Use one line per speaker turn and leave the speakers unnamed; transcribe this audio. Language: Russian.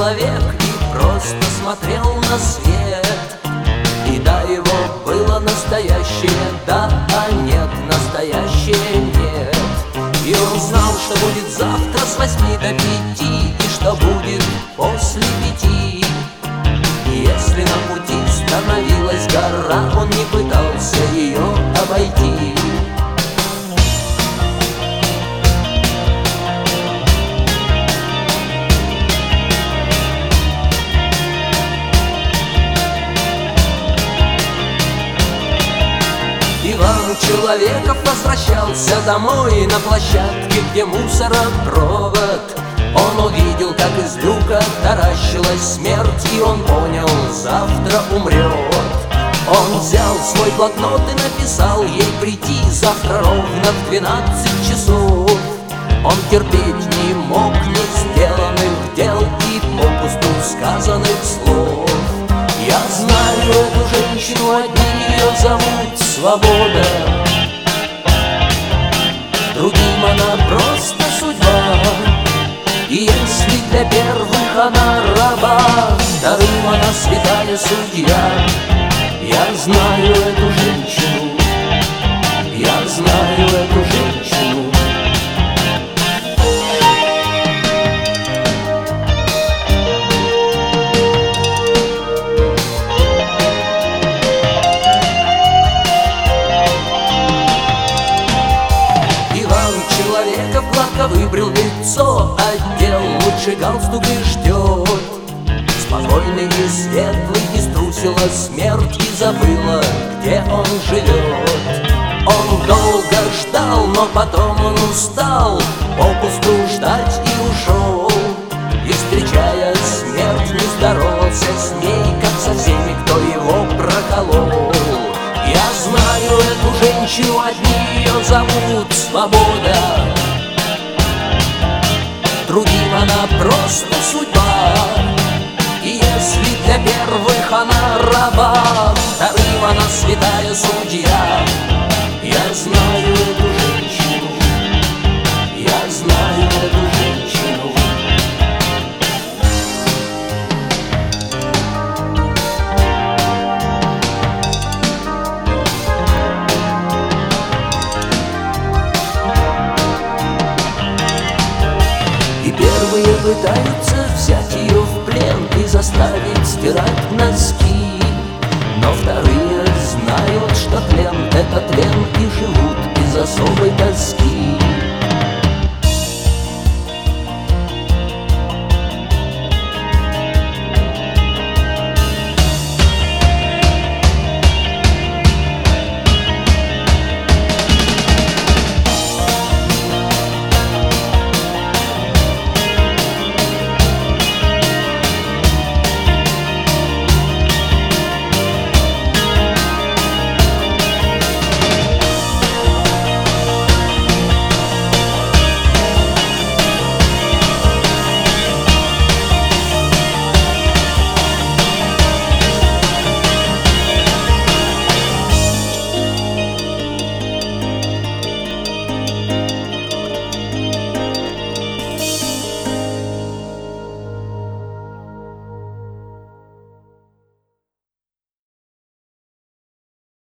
человек и просто смотрел на свет. И да, его было настоящее, да, а нет, настоящее нет. И он знал, что будет завтра с 8 до 5, и что будет после 5. И если на пути становилась гора, он не пытался ее обойти. Иван Человеков возвращался домой на площадке, где мусоропровод. Он увидел, как из люка таращилась смерть, и он понял, завтра умрет. Он взял свой блокнот и написал ей прийти завтра ровно в 12 часов. Он терпеть не мог не сделанных дел и попусту сказанных слов. Я знаю эту женщину, одни ее зовут Свобода, другим она просто судьба. И если для первых она раба, вторым она святая судья. Я знаю эту женщину, я знаю эту женщину. Человеков гладко выбрил лицо, одел лучший галстук и ждет. Спокойный и светлый, и струсила смерть, и забыла, где он живет. Он долго ждал, но потом он устал попусту ждать и ушел. И, встречая смерть, не здоровался с ней, как со всеми, кто его проколол. Я знаю эту женщину, одни ее зовут Свобода, другим она просто судьба. И если для первых она раба, вторым она святая судья. Я знаю эту женщину, я знаю эту женщину. Первые пытаются взять ее в плен и заставить стирать носки, но вторые знают, что тлен — это тлен, и живут без особой тоски.